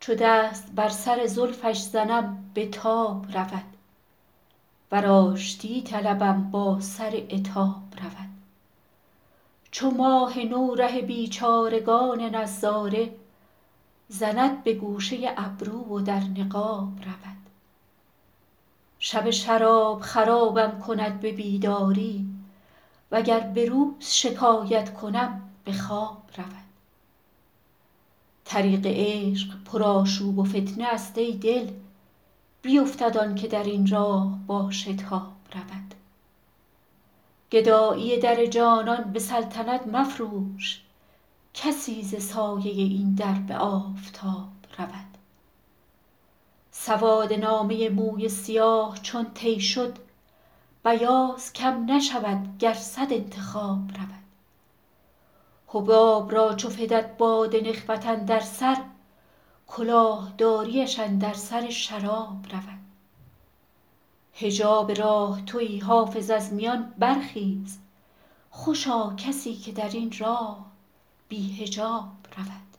چو دست بر سر زلفش زنم به تاب رود، ور آشتی طلبم با سر عتاب رود. چو ماه نو ره بیچارگان نظاره، زند به گوشه ابرو و در نقاب رود. شب شراب خرابم کند به بیداری، وگر به روز شکایت کنم به خواب رود. طریق عشق پرآشوب و فتنه است ای دل، بیفتد آن که در این راه با شتاب رود. گدایی در جانان به سلطنت مفروش، کسی ز سایه این در به آفتاب رود. سواد نامه موی سیاه چون طی شد، بیاض کم نشود گر صد انتخاب رود. حباب را چو فتد باد نخوت اندر سر، کلاهداریش اندر سر شراب رود. حجاب راه تویی حافظ از میان برخیز، خوشا کسی که در این راه بی حجاب رود.